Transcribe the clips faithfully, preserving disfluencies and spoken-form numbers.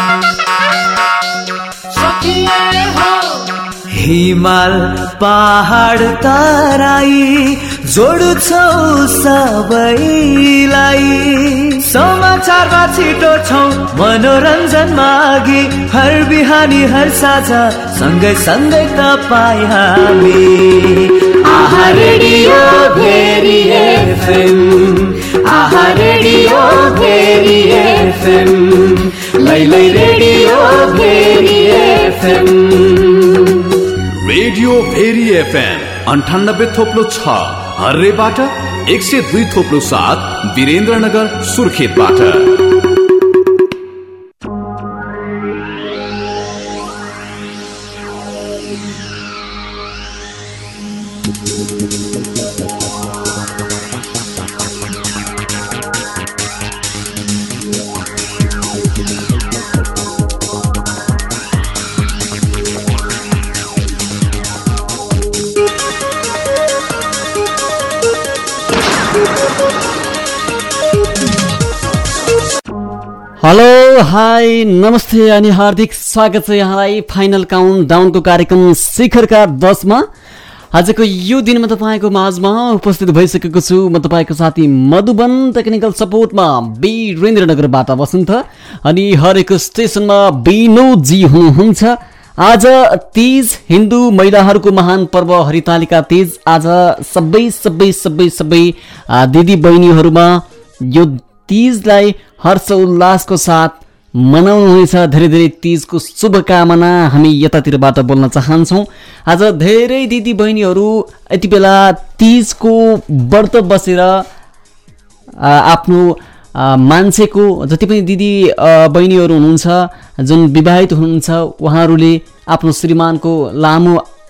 हिमाल पहाड तराई जोड्छौ सबैलाई समाचारमा छिटो छौ मनोरञ्जन मागी हर बिहानी हर साझा सँगै सँगै तपाईँ हामी Aaha radio Bheri FM Aaha radio Bheri FM लैलै radio Bheri FM radio Bheri FM अन्ठानब्बे थोप्लो छ हर्रेबाट एक सय दुई थोप्लो सात वीरेन्द्रनगर सुर्खेतबाट। हेलो हाई नमस्ते अनि हार्दिक स्वागत छ यहाँलाई फाइनल काउन्ट डाउनको कार्यक्रम शिखरका दसमा। आजको यो दिनमा तपाईँको माझमा उपस्थित भइसकेको छु म तपाईँको साथी मधुबन, टेक्निकल सपोर्टमा वीरेन्द्रनगरबाट वसन्त अनि हरेक स्टेसनमा विनोदजी हुनुहुन्छ। आज तीज, हिन्दू महिलाहरूको महान पर्व हरितालिका तीज। आज सबै सबै सबै सबै दिदी बहिनीहरूमा यो तीजलाई हर्ष उल्लासको साथ मनाउनुहुनेछ। धेरै धेरै तीजको शुभकामना हामी यतातिरबाट बोल्न चाहन्छौँ। आज धेरै दिदी बहिनीहरू यति बेला तीजको व्रत बसेर आफ्नो मान्छेको जति पनि दिदी बहिनीहरू हुनुहुन्छ जुन विवाहित हुनुहुन्छ उहाँहरूले आफ्नो श्रीमानको लामो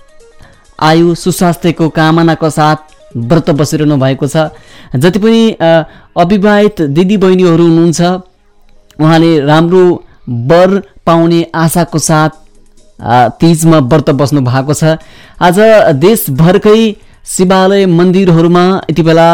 आयु सुस्वास्थ्यको कामनाको साथ व्रत बसिरहनु भएको छ। जति पनि अविवाहित दिदी बहिनीहरू हुनुहुन्छ उहाँले राम्रो वर पाउने आशाको साथ तीजमा व्रत बस्नु भएको छ। आज देशभरकै शिवालय मन्दिरहरूमा यति बेला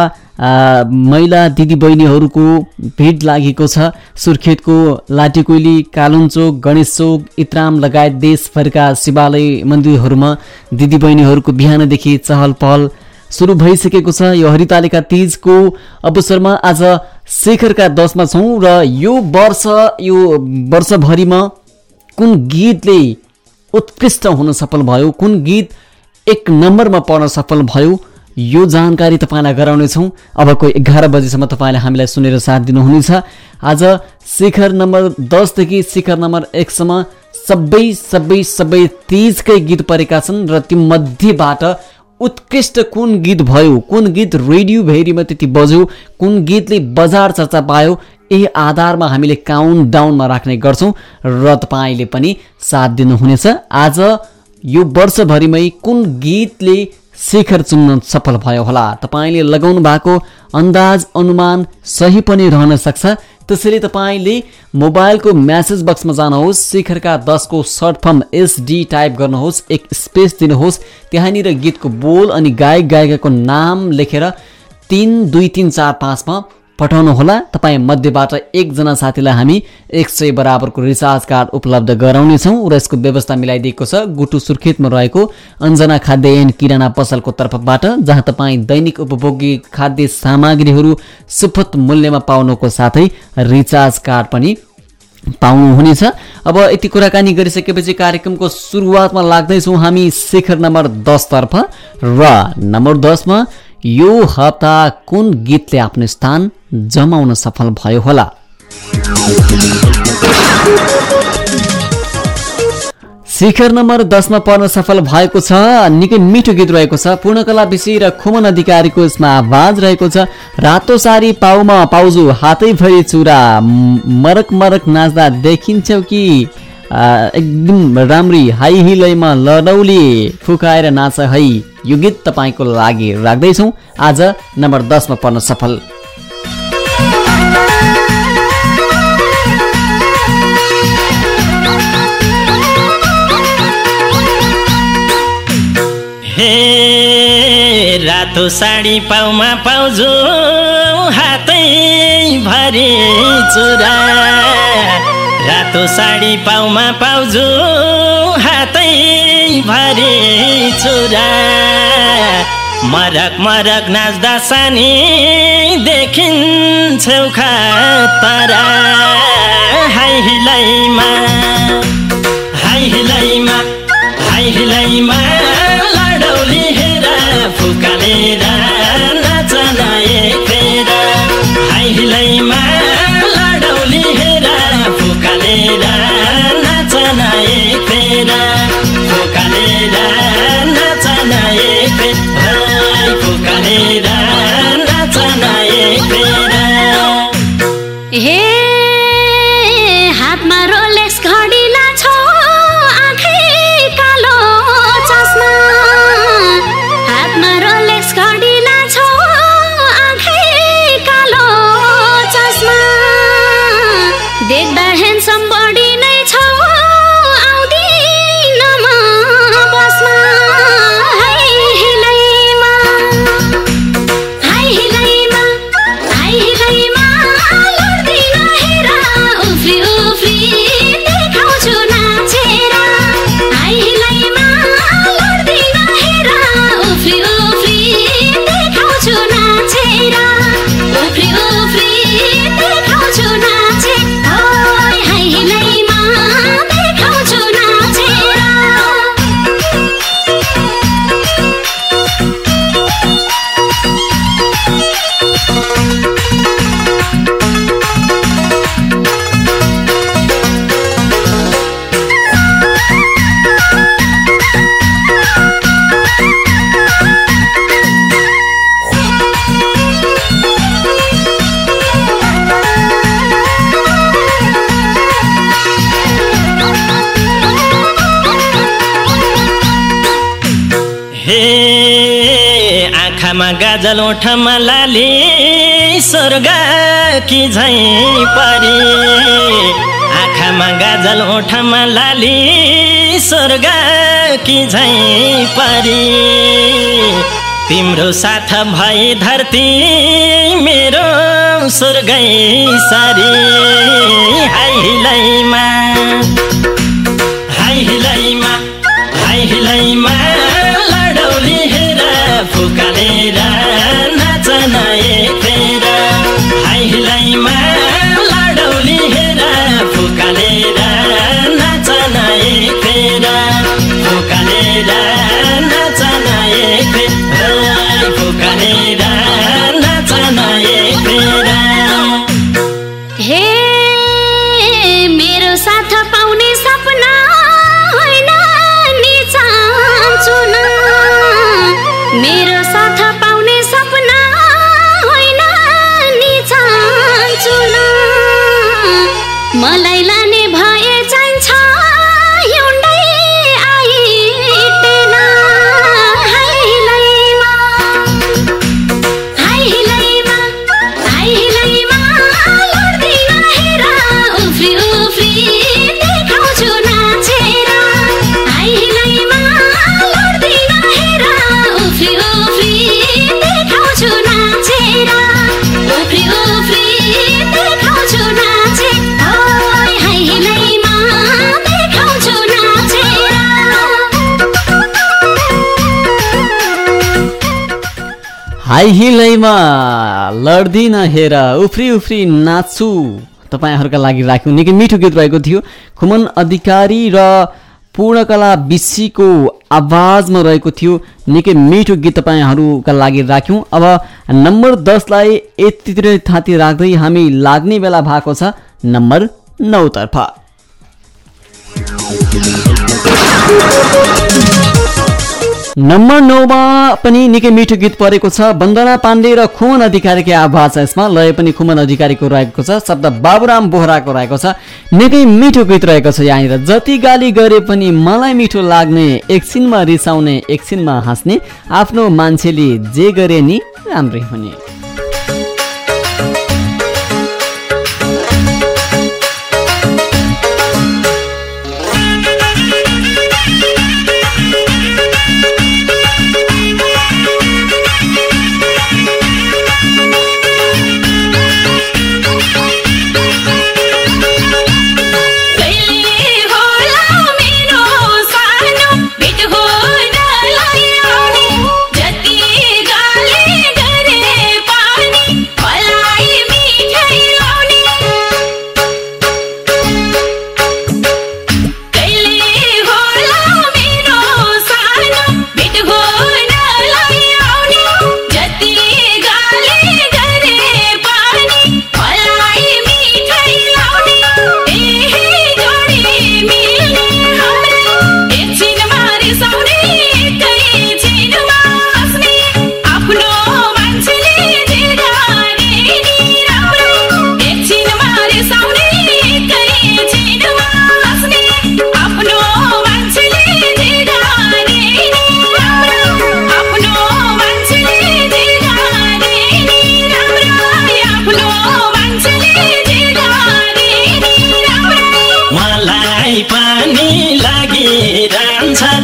महिला दिदी बहिनीहरूको भिड लागेको छ। सुर्खेतको लाटेकोइली, कालुञ्चोक, गणेश चोक, इत्राम लगायत देशभरका शिवालय मन्दिरहरूमा दिदी बहिनीहरूको बिहानदेखि चहल पहल सुरु भइसकेको छ। यो हरितालिका तीजको अवसरमा आज शिखरका दसमा छौँ र यो वर्ष यो वर्षभरिमा कुन गीतले उत्कृष्ट हुन सफल भयो, कुन गीत एक नम्बरमा पर्न सफल भयो, यो जानकारी तपाईँलाई गराउनेछौँ। अबको एघार बजीसम्म तपाईँले हामीलाई सुनेर साथ दिनुहुनेछ। आज शिखर नम्बर दसदेखि शिखर नम्बर एकसम्म सबै सबै सबै तीजकै गीत परेका छन् र ती मध्येबाट उत्कृष्ट कुन गीत भयो, कुन गीत रेडियो भेरीमा त्यति बज्यो, कुन गीतले बजार चर्चा पायो, यही आधारमा हामीले काउन्ट डाउनमा राख्ने गर्छौँ र तपाईँले पनि साथ दिनुहुनेछ। आज यो वर्षभरिमै कुन गीतले शिखर चुन्न सफल भयो होला, तपाईँले लगाउनु भएको अन्दाज अनुमान सही पनि रहन सक्छ। त्यसैले तपाईँले मोबाइलको म्यासेज बक्समा जानुहोस्, शिखरका दसको सर्ट फर्म एसडी टाइप गर्नुहोस्, एक स्पेस दिनुहोस्, त्यहाँनिर गीतको बोल अनि गायक गायिकाको नाम लेखेर तिन दुई तिन चार पाँचमा पठाउनुहोला। तपाईँ मध्येबाट एकजना साथीलाई हामी एक सय बराबरको रिचार्ज कार्ड उपलब्ध गराउनेछौँ र यसको व्यवस्था मिलाइदिएको छ गुटु सुर्खेतमा रहेको अञ्जना खाद्य एन्ड किराना पसलको तर्फबाट, जहाँ तपाईँ दैनिक उपभोग्य खाद्य सामग्रीहरू सुपथ मूल्यमा पाउनुको साथै रिचार्ज कार्ड पनि पाउनुहुनेछ। अब यति कुराकानी गरिसकेपछि कार्यक्रमको सुरुवातमा लाग्दैछौँ हामी शिखर नम्बर दस तर्फ र नम्बर दसमा यो हप्ता कुन गीतले आफ्नो स्थान जमाउन सफल भयो होला। शिखर नम्बर दसमा पर्न सफल भएको छ। निकै मिठो गीत रहेको छ। पूर्णकला विषय र खुमन अधिकारीको यसमा आवाज रहेको छ। रातो सारी पाउमा पाउजु हातै भरि चुरा मरक मरक नाच्दा देखिन्छौ कि एकदम राम्री हाई हिलैमा लडौली फुकाएर नाच है। यो गीत तपाईँको लागि राख्दैछौँ आज नम्बर दसमा पर्न सफल। हे रातो साडी पाउमा पाउजु हातै भरि चुरा रातो रातो साडी पाउमा पाउजु हातै भरि चुरा मरक मरक नाच्दा सानी देखिन्छौ खतरा हाई हिलैमा हाई हिलैमा हाई हिलैमा लडौली हेर फुकालेर नाचन एक फेर हाई हिलैमा लडौली हेर फुकालेर नाचन एक फेर फुकालेर नाचन एक फेर फुकालेर नाचन एक फेर हे हातमा रोलेक्स घडी लाछौ आँखै कालो चस्मा हातमा रोलेक्स घडी लाछौ आँखै कालो चस्मा देख्दा ह्यान्डसम बडी नै छौ आउँदिन म बसमा हाई हिलैमा हाई हिलैमा हाई हिलैमा लड्दिन हेर उफ्री उफ्री देखाउँछु नाचेर हाई हिलैमा लड्दिन हेर उफ्री उफ्री देखाउँछु नाचेर उफ्री उफ्री देखाउँछु नाचे ओइ हाई हिलैमा देखाउँछु नाचेर हे आँखामा गाजल ओठमा लाली स्वर्ग कि झैँ परी आँखामा गाजल ओठमा लाली स्वर्ग कि झैँ परी तिम्रो साथ भई धरती मेरो स्वर्गै सरी हाई हिलैमा हाई हिलैमा हाई हिलैमा लडौली हेर फुकालेर नाचन एक फेर हाई हिलैमा लडौली हेर फुकालेर नाचन एक फेर फुकालेर नाचन एक फेर फुकालेर नाचन एक फेर हे मेरो साथ पाउने सपना होइन नि चाहन्छु न मेरो साथ पाउने सपना होइन नि चाहन्छु न मलाई लाने भए चाहिन्छ हिउँदै आइटेन हाई हिलैमा हाई हिलैमा हाई हिलैमा लड्दिन हेर उफ्री उफ्री देखाउँछु नाचेर हाई हिलैमा लड्दिन हेर उफ्री उफ्री देखाउँछु नाचेर उफ्री उफ्री देखाउँछु नाचे ओइ हाई हिलैमा देखाउँछु नाचेर हाई हिलैमा लड्दिन हेर उफ्री उफ्री नाच्छु तपाईँहरूका लागि राख्यौँ निकै मिठो गीत रहेको थियो खुमन अधिकारी र पूर्णकला विशीको आवाजमा रहेको थियो निकै मिठो गीत तपाईँहरूका लागि राख्यौँ। अब नम्बर दसलाई यतितिर थाती राख्दै हामी लाग्ने बेला भएको छ नम्बर नौ तर्फ। नम्बर नौमा पनि निकै मिठो गीत परेको छ वन्दना पाण्डे र खुमन अधिकारीको आवाज छ यसमा लय पनि खुमन अधिकारीको रहेको छ शब्द बाबुराम बोहराको रहेको छ निकै मिठो गीत रहेको छ। यहाँनिर जति गाली गरे पनि मलाई मिठो लाग्ने एकछिनमा रिसाउने एकछिनमा हाँस्ने आफ्नो मान्छेले जे गरे नि राम्रै हुने। Hey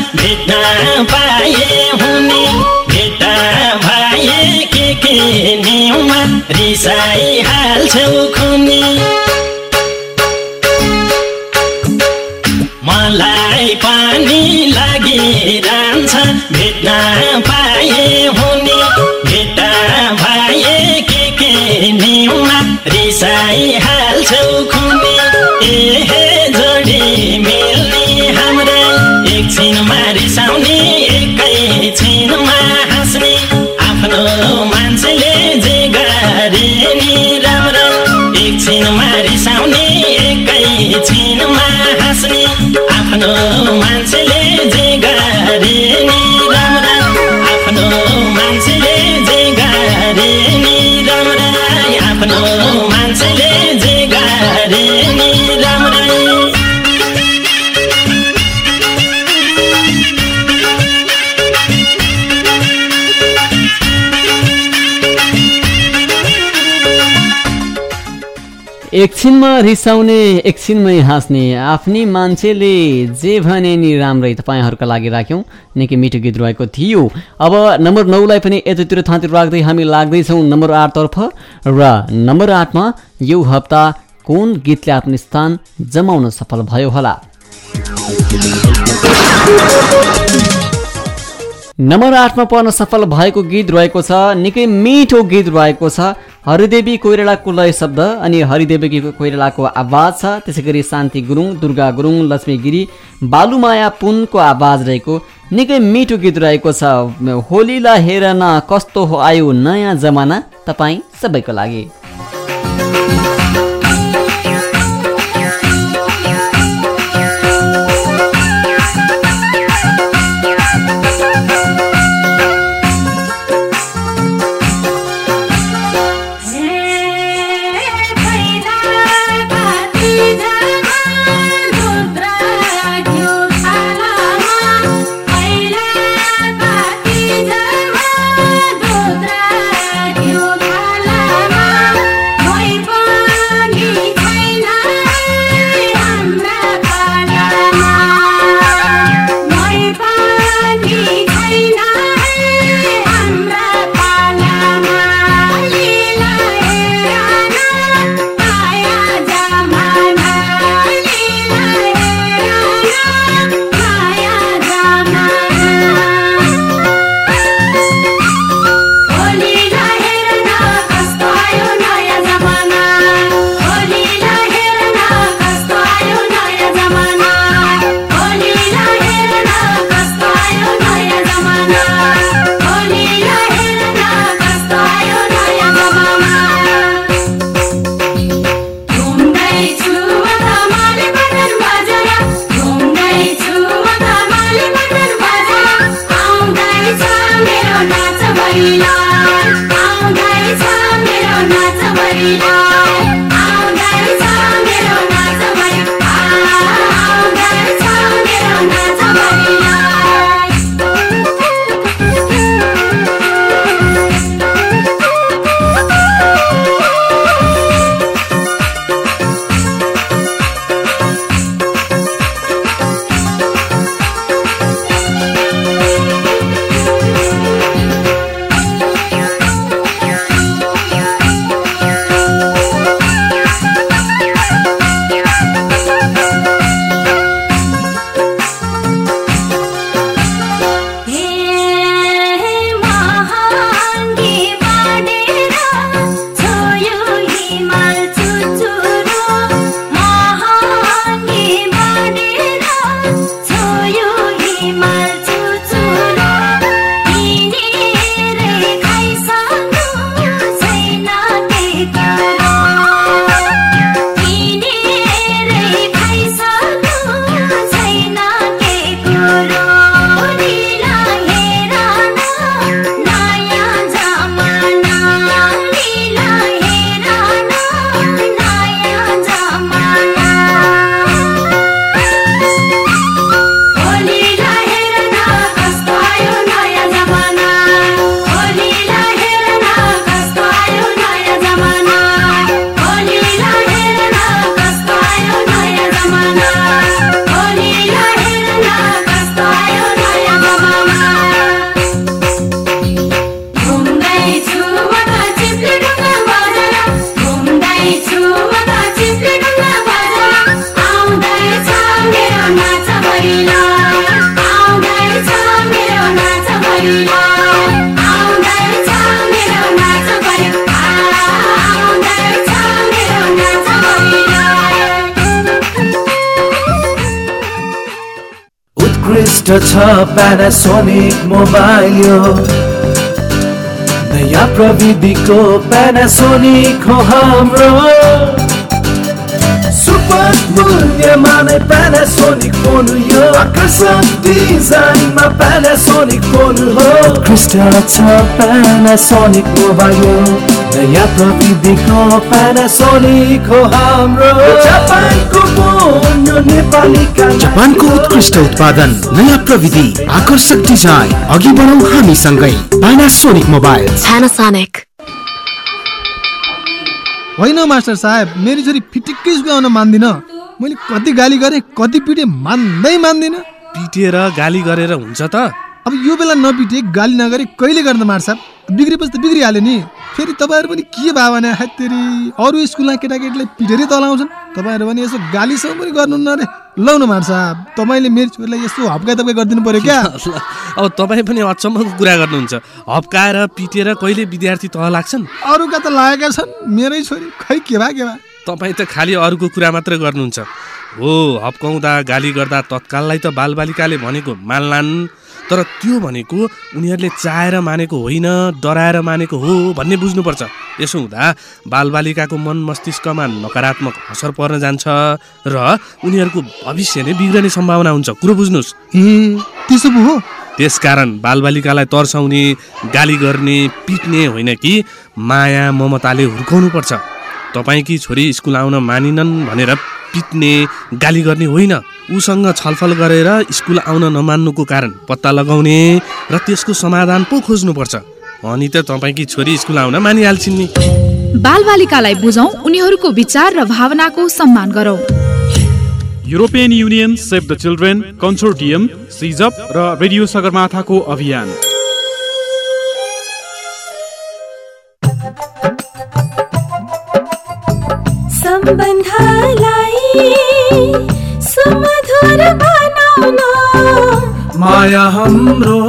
भेट्न पाए हुने भेट्टा भए के के निउमा रिसाई हाल्छौ खुनी मलाई पानी लागिरहन्छ भेट्न पाए हुने भेट्टा भए के के निउमा रिसाई हाल्छौ खुनी ए जोडी मिल्ने हाम्रा एकछिनमा रिसाउने एकैछिनमा हाँस्ने आफ्नो मान्छेले जे गरे नि राम्रो एकछिनमा रिसाउने एकैछिनमा हाँस्ने आफ्नो मान्छेले जे गरे नि राम्रो आफ्नो मान्छेले जे गरे नि राम्रो आफ्नो मान्छेले जे गरे नि राम्रो एकछिनमा रिसाउने एकछिनमै हाँस्ने आफ्नी मान्छेले जे भने नि राम्रै तपाईँहरूका लागि राख्यौँ निकै मिठो गीत रहेको थियो। अब नम्बर नौलाई पनि यतातिर थाँतिर राख्दै हामी लाग्दैछौँ नम्बर आठतर्फ र नम्बर आठमा यो हप्ता कुन गीतले आफ्नो स्थान जमाउन सफल भयो होला। नम्बर आठमा पर्न सफल भएको गीत रहेको छ निकै मिठो गीत रहेको छ हरिदेवी कोइरालाको लय शब्द अनि हरिदेवी कोइरालाको आवाज छ त्यसै गरी शान्ति गुरुङ दुर्गा गुरुङ लक्ष्मी गिरी बालुमाया पुनको आवाज रहेको निकै मिठो गीत रहेको छ। होलीलाई हेर न कस्तो हो आयो नयाँ जमाना तपाईँ सबैको लागि। Say उत्कृष्ट छ प्यानासोनिक मोबाइल यो नयाँ प्रविधिको प्यानासोनिक हो हाम्रो सुपर मूल्यमा नै प्यानासोनिक फोन यो आकर्षक डिजाइनमा प्यानासोनिक फोन हो उत्कृष्ट छ प्यानासोनिक मोबाइल यो नयाँ प्रविधिको प्यानासोनिक हो हाम्रो जापानको फोन यो नेपाली जापानको उत्कृष्ट उत्पादन नयाँ प्रविधि आकर्षक डिजाइन अघि बढौं हामी सँगै प्यानासोनिक मोबाइल प्यानासोनिक होइन मास्टर साहेब मेरी छोरी फिटिक्कै स्कुल आउन मान्दिन मैले कति गाली गरेँ कति पिटे मान्दै मान्दिन पिटेर गाली गरेर हुन्छ त अब यो बेला नपिटे गाली नगरे कहिले गर्दा मार साहब बिग्रेपछि त बिग्रिहाल्यो नि फेरि तपाईँहरू पनि के भयो भने हातेरी अरू स्कुलमा केटाकेटीलाई पिटेरै तलाउँछन् तपाईँहरू पनि यसो गालीसम्म पनि गर्नुहुन्न रे लौ न मार साहब तपाईँले मेरो छोरीलाई यस्तो हप्काइ तपाईँ गरिदिनु पर्यो क्या अब तपाईँ पनि अचम्मको कुरा गर्नुहुन्छ हप्काएर पिटेर कहिले विद्यार्थी तह लाग्छन् अरूका त लागेका छन् मेरै छोरी खै के भा के भा तपाईँ त खालि अरूको कुरा मात्र गर्नुहुन्छ हो हप्काउँदा गाली गर्दा तत्काललाई त बालबालिकाले भनेको मान्लान् तर त्यो भनेको उनीहरूले चाहेर मानेको होइन डराएर मानेको हो भन्ने बुझ्नुपर्छ यसो हुँदा बालबालिकाको मन मस्तिष्कमा नकारात्मक असर पर्न जान्छ र उनीहरूको भविष्य नै बिग्रने सम्भावना हुन्छ कुरो बुझ्नुहोस् ए त्यसो पो हो त्यसकारण बालबालिकालाई तर्साउने गाली गर्ने पिट्ने होइन कि माया ममताले हुर्काउनु पर्छ तपाईँकी छोरी स्कुल आउन मानिनन् भनेर पिट्ने गाली गर्ने होइन उसँग छलफल गरेर स्कुल आउन नमान्नुको कारण पत्ता लगाउने र त्यसको समाधान पो खोज्नुपर्छ अनि त तपाईँकी छोरी स्कुल आउन मानिहाल्छिन् नि बालबालिकालाई बुझौं उनीहरूको विचार र भावनाको सम्मान गरौं European Union Save the Children consortium सिजअप र रेडियो सगरमाथाको अभियान सम्बन्धलाई सुमधुर बनाउन माया हाम्रो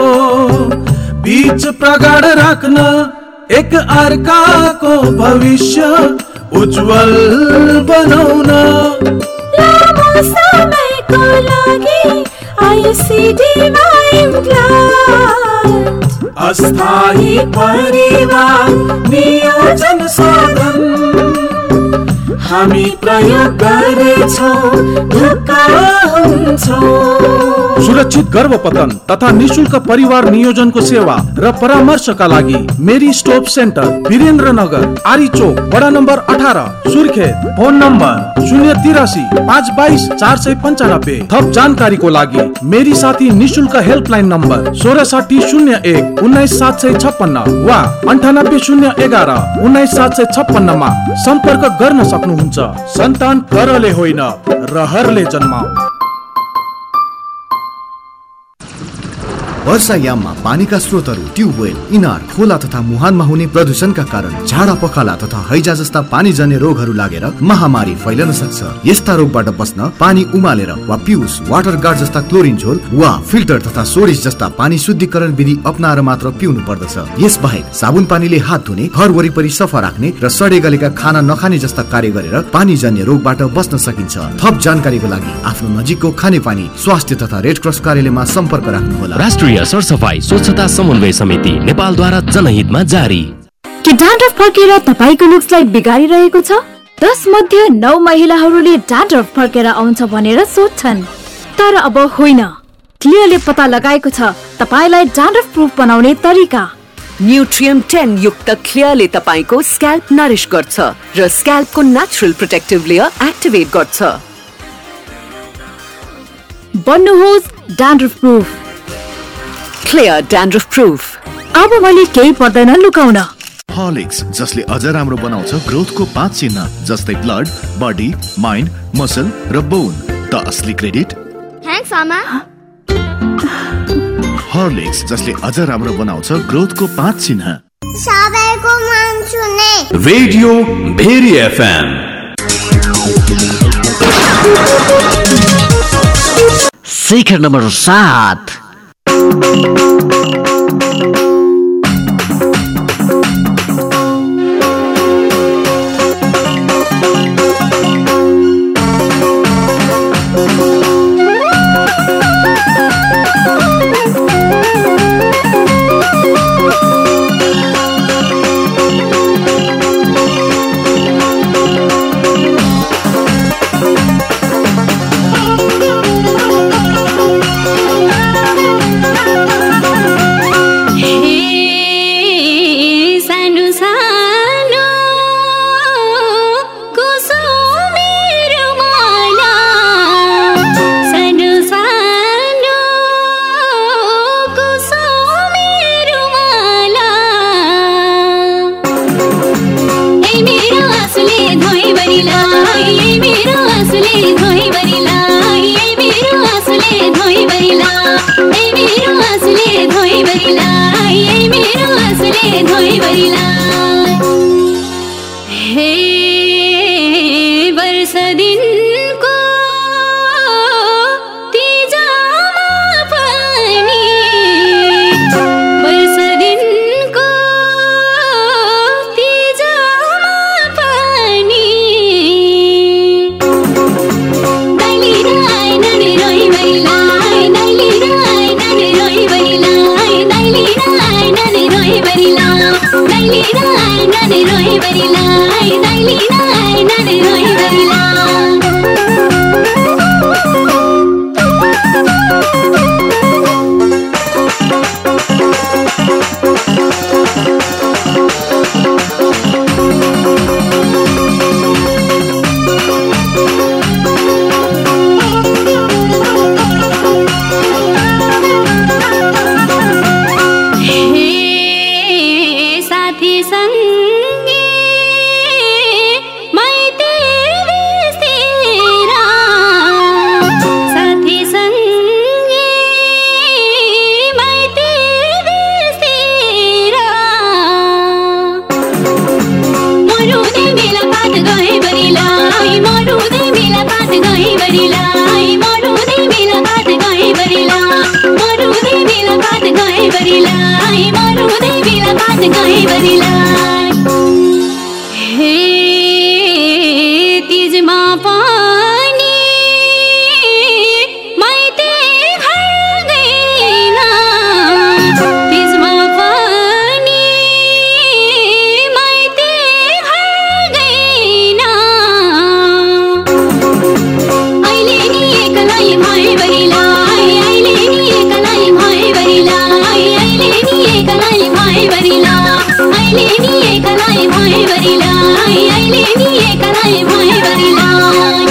बीच प्रगाढ राख्न एक अर्काको भविष्य उज्जवल बनाउन लामो समयको लागि आयुसिडीमा इम्प्लान्ट अस्थायी परिवार नियोजन साधन हामी प्रयोग गरेछौँ ढुक्का हुन्छौँ सुरक्षित गर्भपतन तथा निशुल्क परिवार नियोजनको सेवा र परामर्शका लागि मेरी स्टोप सेन्टर वीरेन्द्रनगर आरी चोक वडा नम्बर अठारह सुर्खेत फोन नम्बर शून्य तिरासी पाँच बाइस चार सय पन्चानब्बे थप जानकारीको लागि मेरी साथी निशुल्क हेल्पलाइन नम्बर सोह्र साठी शून्य एक उन्नाइस सात सय छप्पन्न वा अन्ठानब्बे शून्य एघार उन्नाइस सात सय छप्पन्नमा सम्पर्क गर्न सक्नुहुन्छ सन्तान करले होइन रहरले जन्माऊ। वर्षायाममा पानीका स्रोतहरू ट्युबवेल इनार खोला तथा मुहानमा हुने प्रदूषणका कारण झाडा पखाला तथा हैजा जस्ता पानीजन्य रोगहरू लागेर महामारी फैलन सक्छ। यस्ता रोगबाट बस्न पानी उमालेर वा पिउस वाटर गार्ड जस्ता क्लोरिन झोल वा फिल्टर तथा सोडिस जस्ता पानी शुद्धिकरण विधि अपनाएर मात्र पिउनु पर्दछ। यस बाहेक साबुन पानीले हात धुने घर वरिपरि सफा राख्ने र सडे गलेका खाना नखाने जस्ता कार्य गरेर पानीजन्य रोगबाट बस्न सकिन्छ। थप जानकारीको लागि आफ्नो नजिकको खानेपानी स्वास्थ्य तथा रेड क्रस कार्यालयमा सम्पर्क राख्नुहोला। राष्ट्रिय सरसफाई स्वच्छता समन्वय समिति नेपालद्वारा जनहितमा जारी। के डान्ड्रफ फर्केर तपाईको लुक्सलाई बिगारिरहेको छ? दस मध्ये नौ महिलाहरूले डान्ड्रफ फर्केर आउँछ भनेर सोच्छन्, तर अब होइन। क्लियरले पत्ता लगाएको छ तपाईलाई डान्ड्रफ प्रुफ बनाउने तरिका। न्यूट्रियम टेन युक्त क्लियरले तपाईको स्क्याल्प नरिश गर्छ र स्क्याल्पको नेचुरल प्रोटेक्टिभ लेयर एक्टिभेट गर्छ। बन्नुहोस् dandruff proof. Clear dandruff proof. अब मैले केही पर्दैन लुकाउन। हॉर्लिक्स जसले अझ राम्रो बनाउँछ ग्रोथको पाँच चिन्ह जस्तै ब्लड, बडी, माइन्ड, मसल र बोन। त असली क्रेडिट थ्यांक्स आमा। हॉर्लिक्स जसले अझ राम्रो बनाउँछ ग्रोथको पाँच चिन्ह। सबैको मन छुने radio Bheri FM Shikhar number सात। धोइभरिलाई हे वर्ष दिनको तिजामा पनि वर्ष दिनको तिजामा पनि दैली राई नने रोइभरिलाई दैली राई नने रोइभरिलाई दैली राई नने रोइभरिलाई दैली राई नने रोइभरिलाई दैली राई नने रोइभरिलाई हे तिजमा पनि माइती घर गइन तिजमा पनि माइती घर गइन अहिले नि एक्लै भइभरिलाई अहिले नि एक्लै भइभरिलाई अहिले नि एक्लै भइभरिलाई अहिले नि एक्लै भइभरिलाई अहिले नि एक्लै भइभरिलाई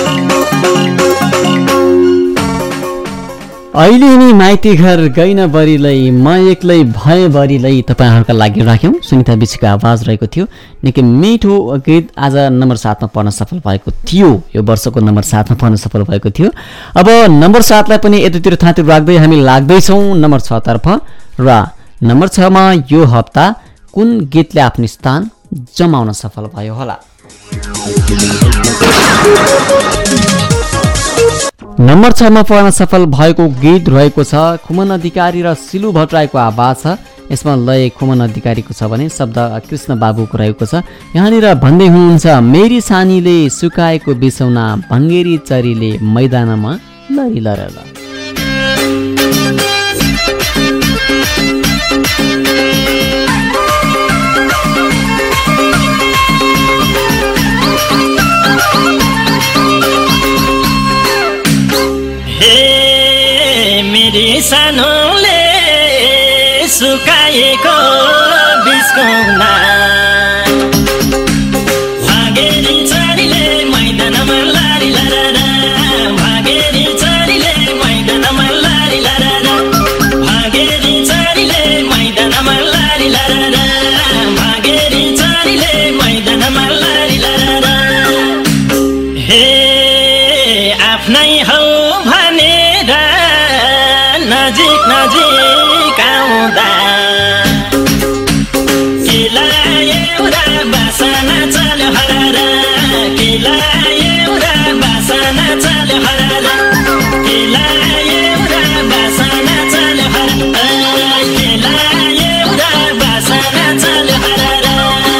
अहिले नि माइती घर गइन बरिलै म एक्लै भए बरिलै तपाईँहरूका लागि राख्यौँ सुनिता बिचको आवाज रहेको थियो निकै मिठो गीत आज नम्बर सातमा पर्न सफल भएको थियो यो वर्षको नम्बर सातमा पर्न सफल भएको थियो अब नम्बर सातलाई पनि यतातिर थाँतिर राख्दै हामी लाग्दैछौँ नम्बर छतर्फ र नम्बर छमा यो हप्ता कुन गीतले आफ्नो स्थान जमाउन सफल भयो होला नम्बर छमा पर्न सफल भएको गीत रहेको छ खुमन अधिकारी र सिलु भट्टराईको आवाज छ यसमा लय खुमन अधिकारीको छ भने शब्द कृष्ण बाबुको रहेको छ यहाँनिर भन्दै हुनुहुन्छ मेरी सानीले सुकाएको बिसौना भङ्गेरी चरीले मैदानमा लरी लरल मेरी सानोले सुकाएको बिस्कौना भागेरी चरीले मैदानमा लारी लररा भागेरी चरीले मैदानमा लारी लररा भागेरी चरीले मैदानमा लारी लररा भागेरी चरीले मैदानमा लारी लररा हे आफ्नै हौ भनेर नजिक नजिक आउँदा किला एउटा बासना चल्यो हरारा किला एउटा बासना चल्यो हरारा किला एउटा बासना चल्यो हरारा किला एउटा बासना चल्यो हरारा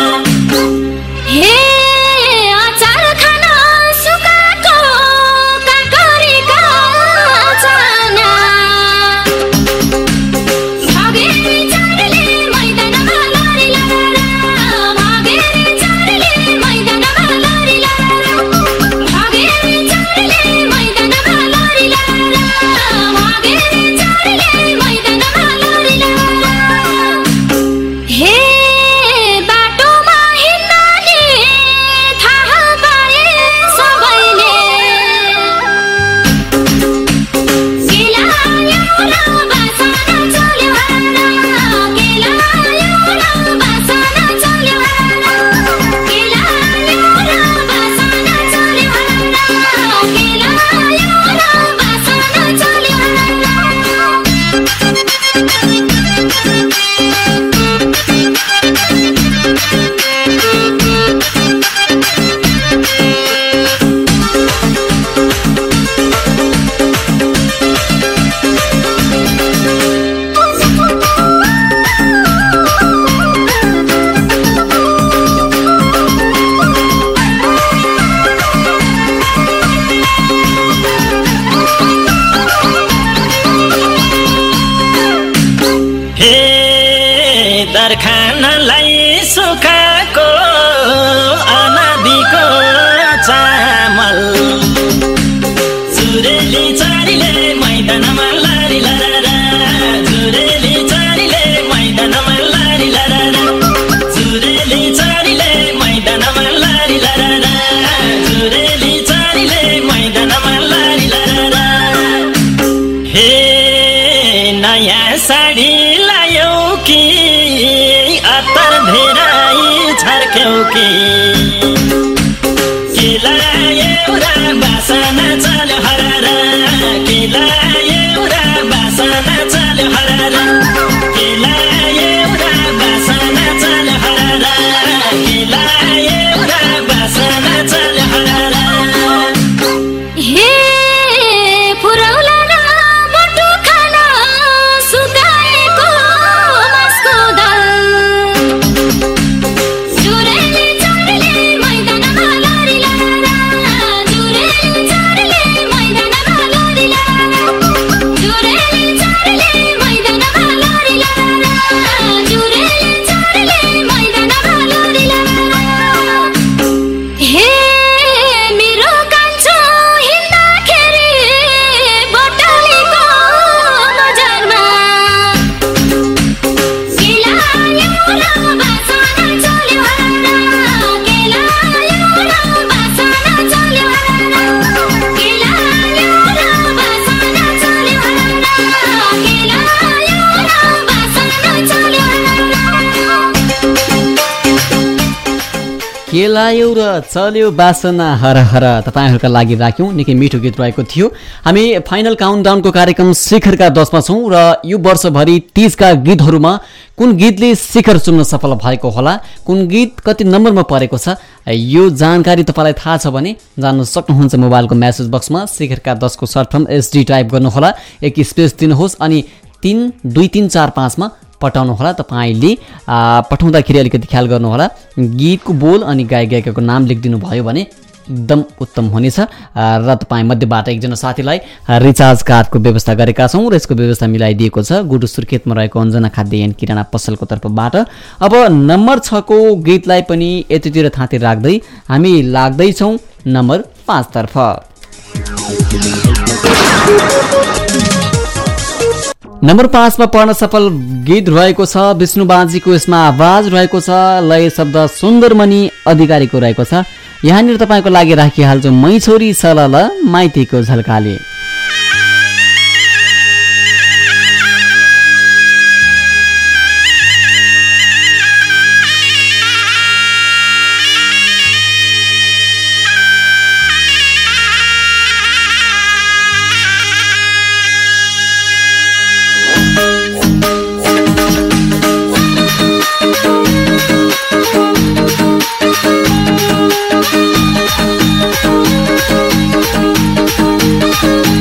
हे अचार खान सुकाएको काकरीका चाना भागेरी चरीले मैदानमा लरी लररा भागेरी चरीले मैदानमा लरी लररा खानलाई सुकाको अनादिको चामल जुरेली चारीले मैदानमा लारी लारा जुरेली चारीले मैदानमा लारी लारा जुरेली चारीले मैदानमा लारी लारा जुरेली चारीले मैदानमा लारी लारा हे नयाँ साडी लायौ कि अत्तर धेरै छर्क्यौ कि केलायौ र बासना चल्यो हरारा केलायौ र बासना चल्यो हरारा केलायौ र बासना चल्यो हरारा केलायौ र बासना चल्यो हरारा हे पुरौला र बटु खाना सुकाएको मासको दाल जुरेली चाडले मैदानमा लारी लारा जुरेली चाडले मैदानमा लारी लारा जुरेली चाडले मैदानमा लारी लारा जुरेली चाडले मैदानमा लारी लारा हे मेरो कान्छो हिँड्दाखेरि बटालीको बजारमा केलायौ र बासना चल्यो हरारा केलायौ र बासना चल्यो हरारा केलायौ र बासना चल्यो हरारा केलायौ र बासना चल्यो हरारा केलायो र चल्यो बासना हर हर तपाईँहरूका लागि राख्यौँ। निकै मिठो गीत रहेको थियो। हामी फाइनल काउन्टडाउनको कार्यक्रम शिखरका दसमा छौँ र यो वर्षभरि तीसका गीतहरूमा कुन गीतले शिखर चुम्न सफल भएको होला, कुन गीत कति नम्बरमा परेको छ, यो जानकारी तपाईँलाई थाहा छ भने जान्न सक्नुहुन्छ। मोबाइलको म्यासेज बक्समा शिखरका दसको सर्ट फर्म एसडी टाइप गर्नुहोला, एक स्पेस दिनुहोस् अनि तिन दुई तिन चार पाँचमा पठाउनु होला। तपाईँले पठाउँदाखेरि अलिकति ख्याल गर्नुहोला, गीतको बोल अनि गायक गायिकाको नाम लेखिदिनु भयो भने एकदम उत्तम हुनेछ। र तपाईँ मध्येबाट एकजना साथीलाई रिचार्ज कार्डको व्यवस्था गरेका छौँ र यसको व्यवस्था मिलाइदिएको छ गुडु सुर्खेतमा रहेको अञ्जना खाद्य एन्ड किराना पसलको तर्फबाट। अब नम्बर छको गीतलाई पनि यतितिर थाँती राख्दै हामी लाग्दैछौँ नम्बर पाँचतर्फ। नम्बर पाँचमा पढ्न सफल गीत रहेको छ विष्णु बाजीको, यसमा आवाज रहेको छ लय शब्द सुन्दरमणि अधिकारीको रहेको छ। यहाँनिर तपाईँको लागि राखिहाल्छु मै छोरी सलल माइतीको झल्काले। Thank you.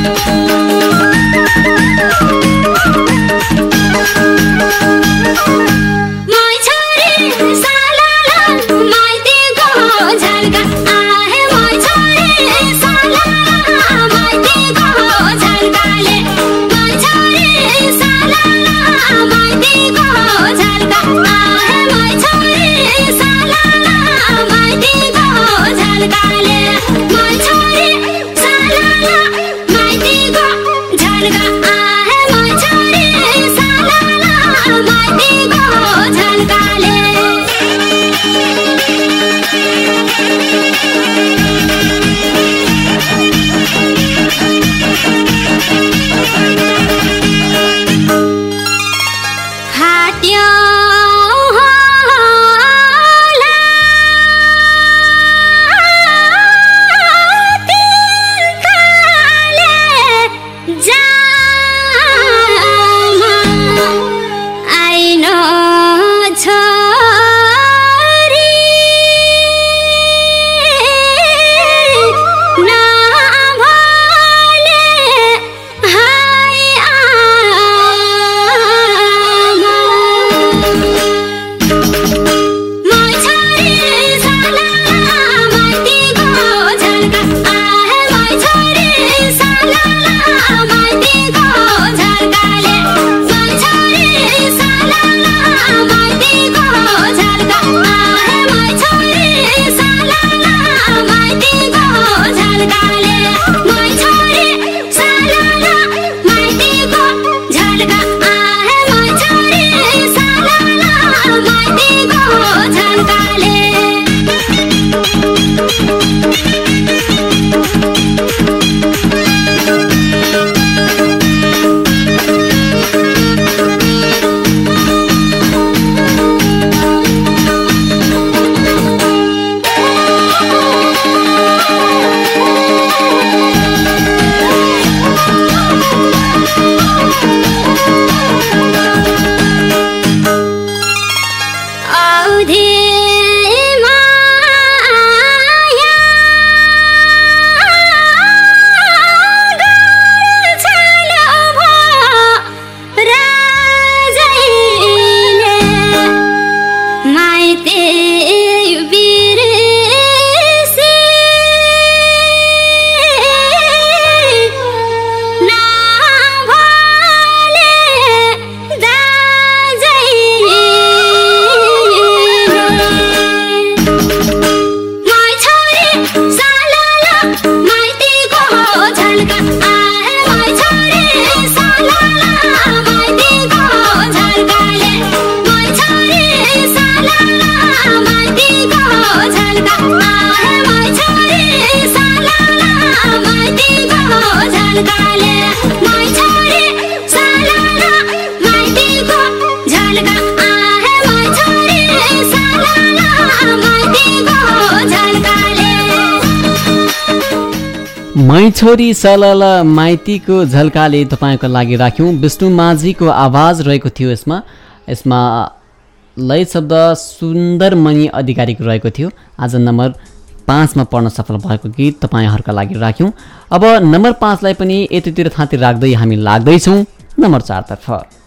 मै छोरी सलल माइतीको झल्काले तपाईँको लागि राख्यौँ। विष्णु माझीको आवाज रहेको थियो यसमा। यसमा लय शब्द सुन्दरमणि अधिकारीको रहेको थियो। आज नम्बर पाँचमा पढ्न सफल भएको गीत तपाईँहरूका लागि राख्यौँ। अब नम्बर पाँचलाई पनि यतितिर थाँतिर राख्दै हामी लाग्दैछौँ नम्बर चारतर्फ।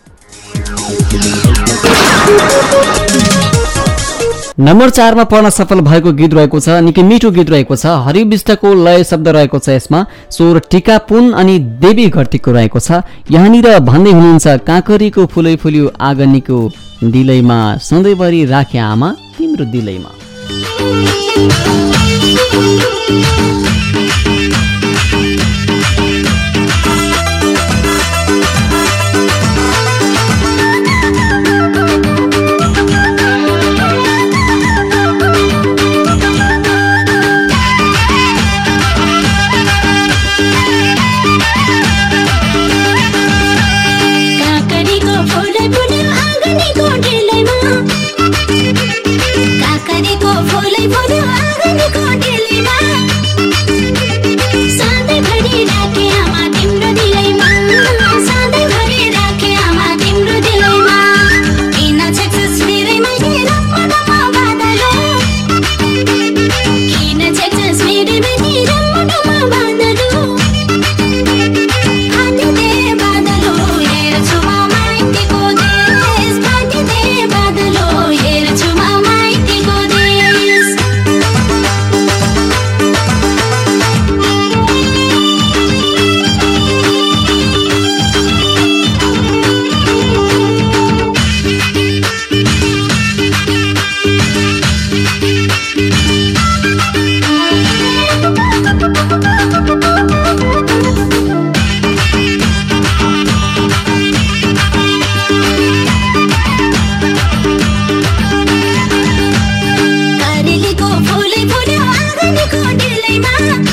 नम्बर चारमा पढ्न सफल भएको गीत रहेको छ, निकै मिठो गीत रहेको छ। हरि विष्टको लय शब्द रहेको छ यसमा। स्वर टिका पुन अनि देवी घरतीको रहेको छ। यहाँनिर भन्दै हुनुहुन्छ काँकरीको फुलै फुल्यो आँगनीको दिलैमा, सधैँभरि राखे आमा तिम्रो दिलैमा। काकरीको फुलै फुल्यो आँगनीको डेलीमा, सधैँभरि राखे आमा तिम्रो दिलैमा, सधैँभरि राखे आमा तिम्रो दिलैमा। किन छेक्छस् मेरै माइती रम्मडम्म बादलो, किन छेक्छस् मेरै माइती रम्मडम्म बादलो। फाटिदे बादलो हेर्छु म माइतीको देश, फाटिदे बादलो हेर्छु म माइतीको देश। करेलीको फुलै फुल्यो आँगनीको डेलीमा,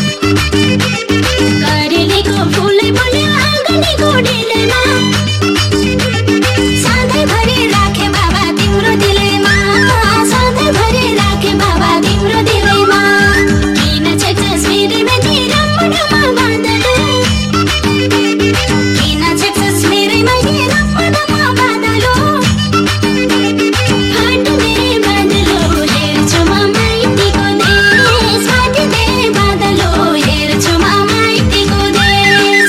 करेलीको फुलै फुल्यो आँगनीको डेलीमा, सधैँभरि राखे बाबा तिम्रो दिलैमा, सधैँभरि राखे बाबा तिम्रो दिलैमा। किन छेक्छस् मेरै माइती रम्मडम्म बादलो, किन छेक्छस् मेरै माइती रम्मडम्म बादलो। फाटिदे बादलो हेर्छु म माइतीको देश, फाटिदे बादलो हेर्छु म माइतीको देश।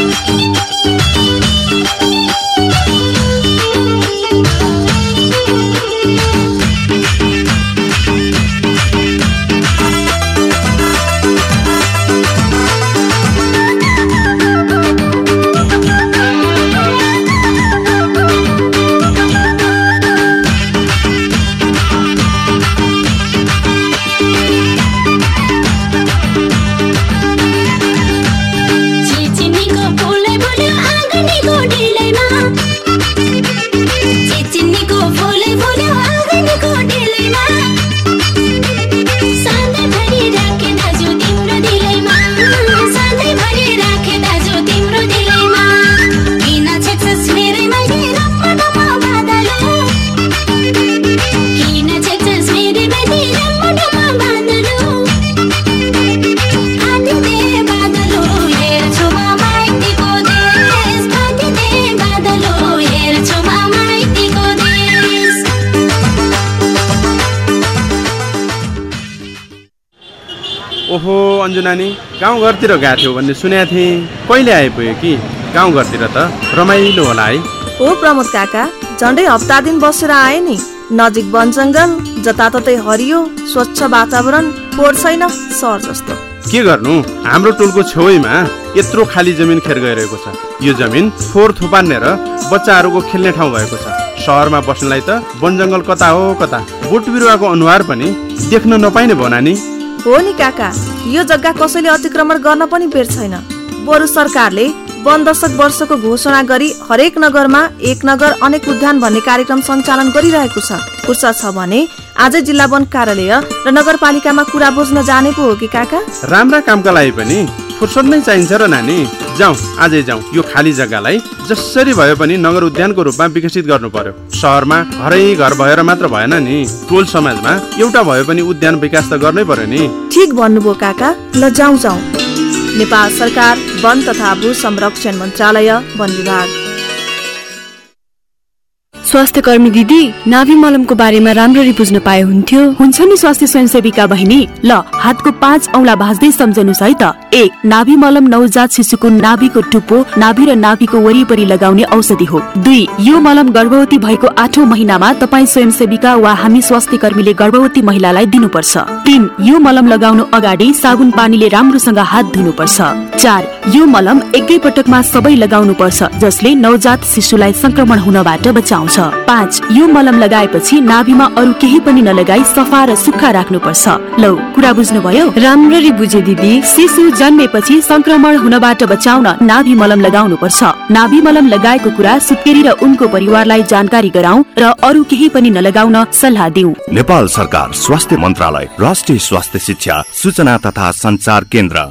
चिचिनीको फुलै फुल्यो आँगनीको डेलीमा, चिचिनीको फुलै फुल्यो आँगनीको डेलीमा, सधैँभरि राखे दाजु तिम्रो दिलैमा, सधैँभरि राखे दाजु तिम्रो दिलैमा। किन छेक्छस् मेरै माइती रम्मडम्म बादलो, किन छेक्छस् मेरै माइती रम्मडम्म बादलो। फाटिदे बादलो हेर्छु म माइतीको देश, फाटिदे बादलो हेर्छु म माइतीको देश। ओहो अन्जु नानी, गाउँघरतिर गएको थियो भन्ने सुनेको थिएँ, कहिले आइपुग्यो कि? गाउँघरतिर त रमाइलो होला है। हो प्रमोद काका, झन्डै हप्ता दिन बसेर आए नि। नजिक वन जङ्गल, जताततै हरियो स्वच्छ वातावरण, फोहोर छैन सहर जस्तो। के गर्नु, हाम्रो टोलको छेउमा यत्रो खाली जमिन खेर गइरहेको छ। यो जमिन फोहोर थुपार्ने र बच्चाहरूको खेल्ने ठाउँ भएको छ। सहरमा बस्नलाई त वन जङ्गल कता हो कता, बोट बिरुवाको अनुहार पनि देख्न नपाइने भयो नानी। हो नि काका, यो जग्गा कसैले अतिक्रमण गर्न पनि बेर छैन। बरु सरकारले वन दशक वर्षको घोषणा गरी हरेक नगरमा एक नगर अनेक उद्यान भन्ने कार्यक्रम सञ्चालन गरिरहेको छ। फुर्सद छ भने आजै जिल्ला वन कार्यालय र नगरपालिकामा कुरा बुझ्न जाने पो हो कि काका? राम्रा कामका लागि पनि फुर्सद नै चाहिन्छ र नानी। जाउँ, आजै जाउँ। यो खाली जग्गालाई जसरी भए पनि नगर उद्यानको रूपमा विकसित गर्नु पर्यो। सहरमा घरै घर भएर मात्र भएन नि, टोल समाजमा एउटा भए पनि उद्यान विकास त गर्नै पर्यो नि। ठीक भन्नुभयो काका, ल जाउँ जाउँ। नेपाल सरकार, वन तथा भू संरक्षण मन्त्रालय, वन विभाग। स्वास्थ्य कर्मी दिदी, नाभि मलमको बारेमा राम्ररी बुझ्न पाए हुन्थ्यो। हुन्छ नि स्वास्थ्य स्वयंसेविका बहिनी। ल, हातको पाँच औंला भाँच्दै सम्झनुस् है त। एक, नाभि मलम नवजात शिशुको नाभिको टुप्पो, नाभि र नाभिको वरिपरि लगाउने औषधि हो। दुई, यो मलम गर्भवती भएको आठौं महिनामा तपाई स्वयंसेविका वा हामी स्वास्थ्य कर्मीले गर्भवती महिलालाई दिनुपर्छ। तीन, यो मलम लगाउनु अगाडि साबुन पानीले राम्रोसँग हात धुनुपर्छ। चार, यो मलम एकै पटकमा सबै लगाउनु पर्छ, जसले नवजात शिशुलाई संक्रमण हुनबाट बचाउँछ। पाँच, यो मलम लगाएपछि नाभिमा अरू केही पनि नलगाई सफा र सुक्खा राख्नुपर्छ। लौ, कुरा बुझ्नुभयो? राम्ररी बुझे दिदी। शिशु जन्मेपछि संक्रमण हुनबाट बचाउन नाभि मलम लगाउनु पर्छ। नाभि मलम लगाएको कुरा सुत्केरी र उनको परिवारलाई जानकारी गराउँ र अरू केही पनि नलगाउन सल्लाह दिउँ। नेपाल सरकार, स्वास्थ्य मन्त्रालय, राष्ट्रिय स्वास्थ्य शिक्षा सूचना तथा संचार केन्द्र।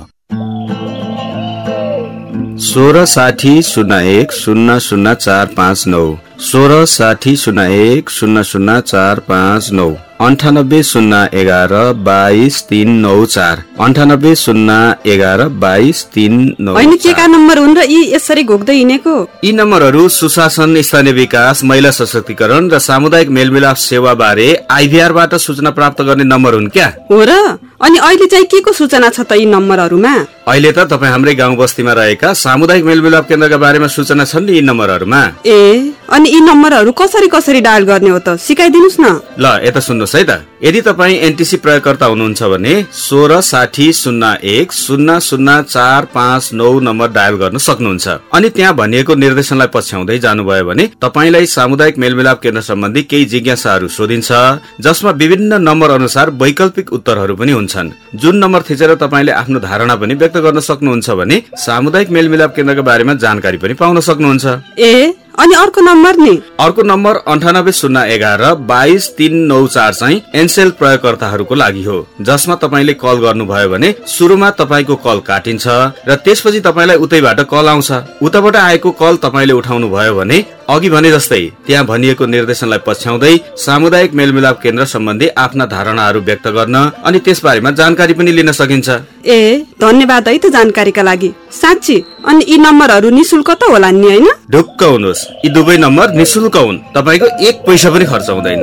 सोह्र साठी शून्य एक शून्य शून्य चार पाँच नौ सोह्र साठी शून्य एक शून्य शून्य चार पाँच नौ अन्ठानब्बे शून्य एघार बाइस तीन नौ चार अन्ठानब्बे शून्य एघार बाइस तीन नौ। होइन, के का नम्बर हुन् र यी यसरी घोक्दै हिँडेको? यी नम्बरहरू सुशासन, स्थानीय विकास, महिला सशक्तिकरण र सामुदायिक मेलमिलाप सेवा बारे आइभीआर बाट सूचना प्राप्त गर्ने नम्बर हुन् क्या। हो र? अनि अहिले चाहिँ के को सूचना छ त यी नम्बरहरूमा? अहिले त तपाईँ हाम्रै गाउँ बस्तीमा रहेका सामुदायिक मेलमिलाप केन्द्रका बारेमा सूचना छन् नि यी नम्बरहरूमा। ए, अनि यी नम्बरहरू कसरी कसरी डायल गर्ने हो त? सिकाइदिनुस् न। ल, यता सुन्नुहोस् है त। यदि तपाईँ एनटिसी प्रयोगकर्ता हुनुहुन्छ भने सोह्र साठी शून्य एक शून्य शून्य चार पाँच नौ नम्बर डायल गर्न सक्नुहुन्छ। अनि त्यहाँ भनिएको निर्देशनलाई पछ्याउँदै जानुभयो भने तपाईलाई सामुदायिक मेलमिलाप केन्द्र सम्बन्धी केही जिज्ञासाहरू सोधिन्छ, जसमा विभिन्न नम्बर अनुसार वैकल्पिक उत्तरहरू पनि हुन्छन्। जुन नम्बर थिचेर तपाईले आफ्नो धारणा पनि व्यक्त गर्न सक्नुहुन्छ भने सामुदायिक मेलमिलाप केन्द्रका बारेमा जानकारी पनि पाउन सक्नुहुन्छ। ए, अनि अर्को नम्बर नि? अर्को नम्बर अन्ठानब्बे शून्य एघार बाइस तीन नौ चार चाहिँ एनसेल प्रयोगकर्ताहरूको लागि हो, जसमा तपाईले कल गर्नुभयो भने सुरुमा तपाईको कल काटिन्छ र त्यसपछि तपाईलाई उतैबाट कल आउँछ। उताबाट आएको कल तपाईले उठाउनु भयो भने अघि भने जस्तै त्यहाँ भनिएको निर्देशनलाई पछ्याउँदै सामुदायिक मेलमिलाप केन्द्र सम्बन्धी आफ्ना धारणाहरू व्यक्त गर्न अनि त्यसबारेमा जानकारी पनि लिन सकिन्छ। ए, धन्यवाद है त जानकारीका लागि। साँच्ची? अनि यी नम्बरहरू निशुल्क त होला नि, हैन? ढुक्क हुनुहोस्, यी दुवै नम्बर निशुल्क हुन्, तपाईको एक पैसा पनि खर्च हुँदैन।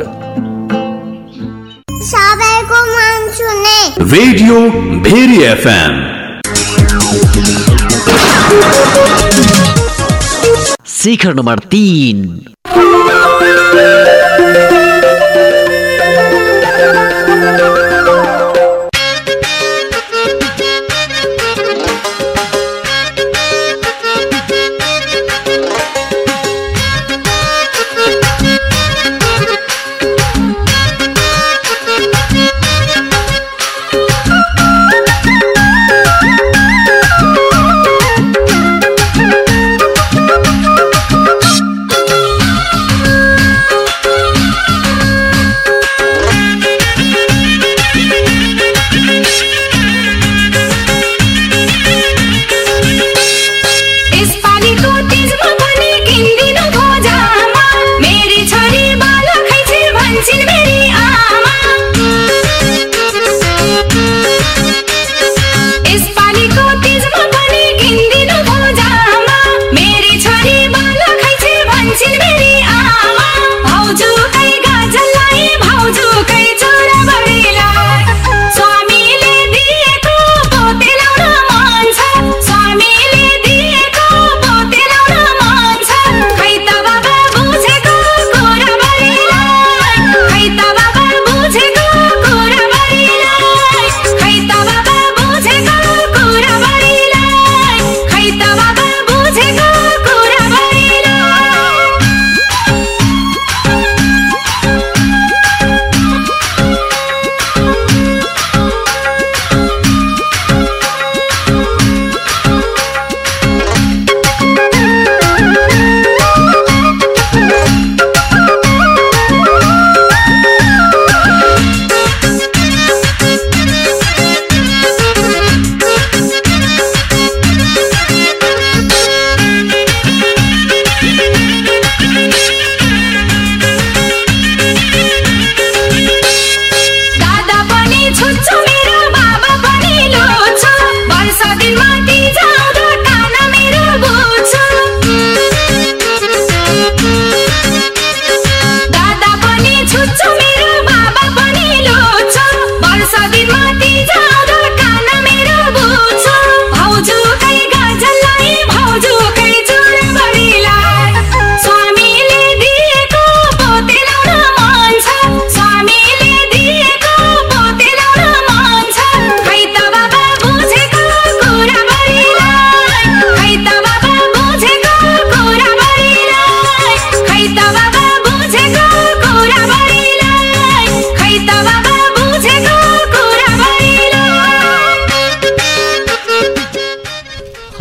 सबैको मन सुने radio Bheri FM Shikhar number तीन।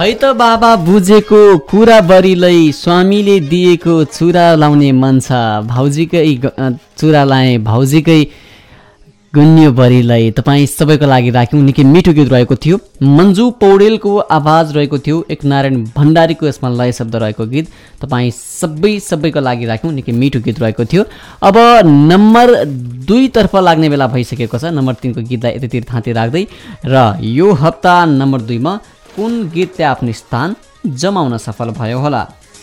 है त बाबा बुझेको कुरा बरीलाई स्वामीले दिएको चुरा लाउने मन छ भाउजीकै चुरा लाए भाउजीकै गुन्यो बरीलाई तपाईँ सबैको लागि राख्यौँ। निकै मिठो गीत रहेको थियो, मन्जु पौडेलको आवाज रहेको थियो, एक नारायण भण्डारीको यसमा लय शब्द रहेको गीत तपाईँ सबै सबैको लागि राख्यौँ। निकै मिठो गीत रहेको थियो। अब नम्बर दुईतर्फ लाग्ने बेला भइसकेको छ। नम्बर तिनको गीतलाई यतितिर थाँती राख्दै र यो हप्ता नम्बर दुईमा कुन गीतले आफ्नो स्थान जमाउन सफल भयो होला।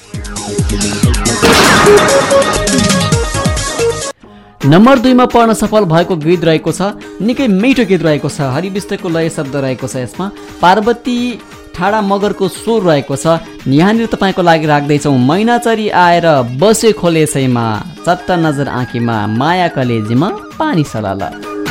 नम्बर दुईमा पढ्न सफल भएको गीत रहेको छ, निकै मिठो गीत रहेको छ, हरिविष्टको लय शब्द रहेको छ, यसमा पार्वती ठाडा मगरको स्वर रहेको छ। यहाँनिर तपाईँको लागि राख्दैछौँ मैनाचरी आएर बसे खोलेसैमा चट्ट नजर आँखीमा माया कलेजीमा पानी सलाला।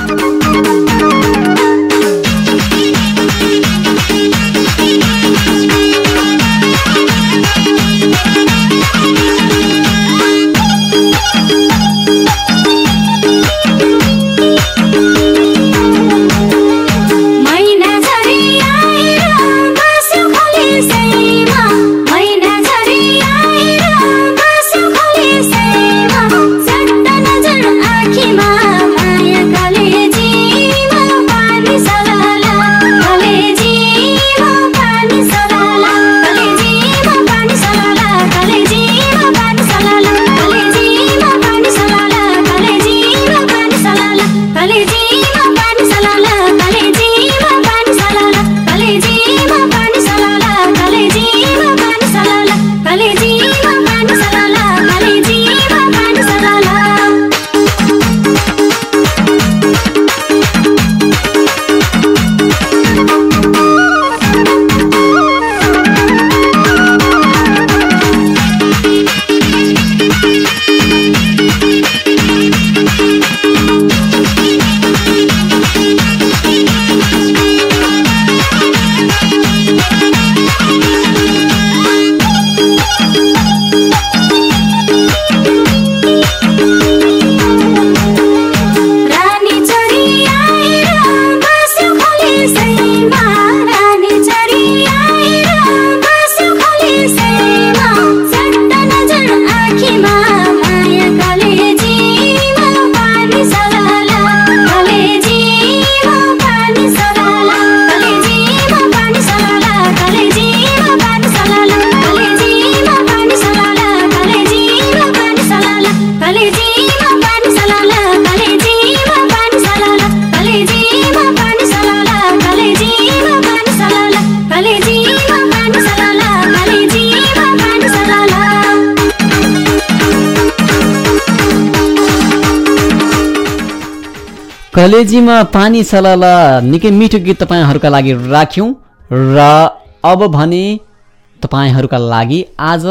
कलेजीमा पानी सलाला निकै मिठो गीत तपाईँहरूका लागि राख्यौँ। र अब भने तपाईँहरूका लागि आज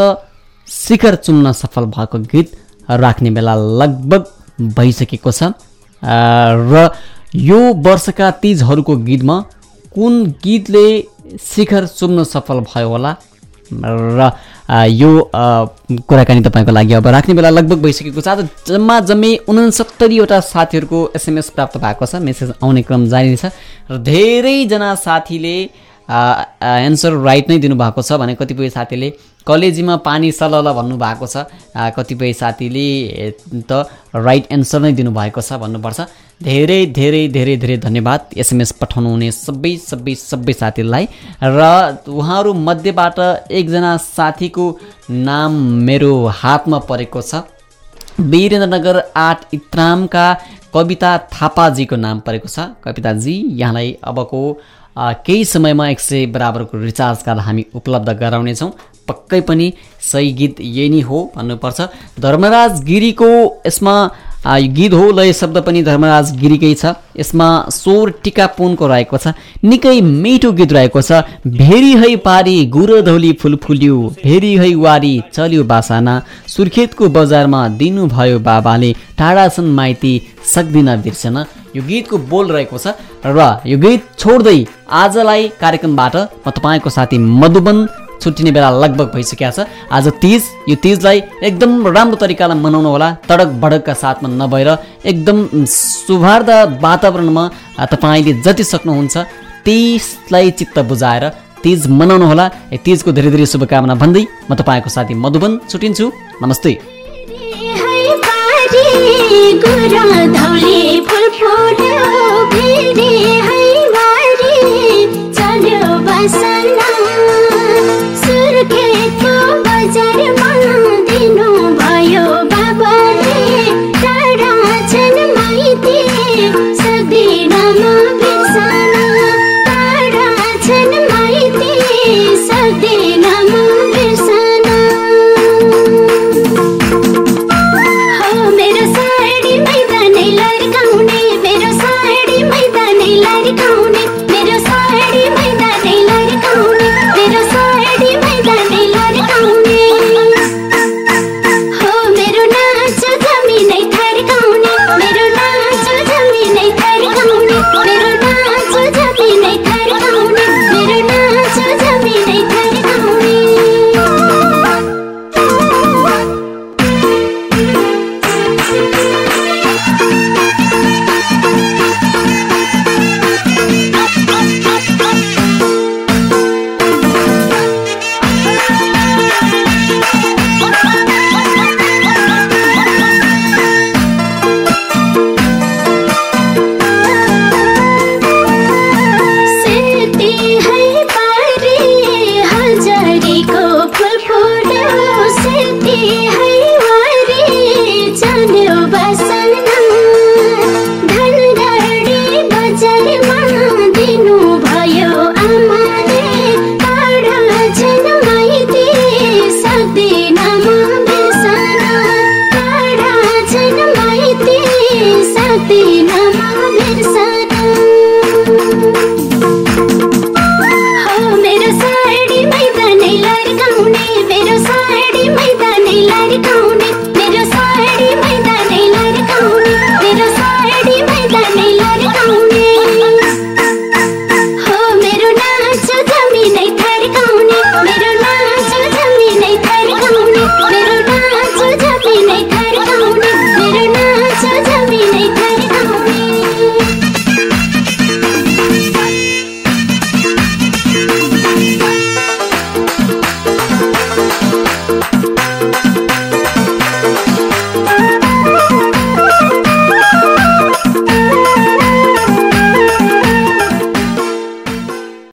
शिखर चुम्न सफल भएको गीत राख्ने बेला लगभग भइसकेको छ। र यो वर्षका तीजहरूको गीतमा कुन गीतले शिखर चुम्न सफल भयो होला र यो कुराकानी तपाईँको लागि अब राख्ने बेला लगभग भइसकेको छ। आज जम्मा जम्मै उनसत्तरीवटा साथीहरूको एसएमएस प्राप्त भएको छ, मेसेज आउने क्रम जारी छ र धेरैजना साथीले एन्सर राइट नै दिनुभएको छ भने कतिपय साथीले कलेजीमा पानी सलल भन्नुभएको छ, कतिपय साथीले त राइट एन्सर नै दिनुभएको छ भन्नुपर्छ। धेरै धेरै धेरै धेरै धन्यवाद एसएमएस पठाउनु हुने सबै सबै सबै साथीहरूलाई। र उहाँहरू मध्येबाट एकजना साथीको नाम मेरो हातमा परेको छ, वीरेन्द्रनगर आठ इत्रामका कविता थापाजीको नाम परेको छ। कविताजी, यहाँलाई अबको केही समयमा एक सय बराबरको रिचार्ज कार्ड हामी उपलब्ध गराउनेछौँ। पक्कै पनि सही गीत यही नै हो भन्नुपर्छ। धर्मराज गिरीको यसमा गीत हो, लय शब्द पनि धर्मराज गिरीकै छ, यसमा स्वर टिकापुनको रहेको छ, निकै मिठो गीत रहेको छ। भेरी है पारी गुरधौली फुल फुल्यो, भेरी है वारी चल्यो बासाना, सुर्खेतको बजारमा दिनुभयो बाबाले, टाढा छन् माइती सक्दिन बिर्सन। यो गीतको बोल रहेको छ। र यो गीत छोड्दै आजलाई कार्यक्रमबाट म तपाईँको साथी मधुबन छुट्टिने बेला लगभग भइसकेको छ। आज तीज, यो तीजलाई एकदम राम्रो तरिकाले मनाउनु होला, तडक भडकका साथमा नभएर एकदम सौहार्द वातावरणमा तपाईँले जति सक्नुहुन्छ त्यसलाई चित्त बुझाएर तीज मनाउनु होला। तीजको धेरै धेरै शुभकामना भन्दै म तपाईँको साथी मधुबन छुटिन्छु। नमस्ते। मेरो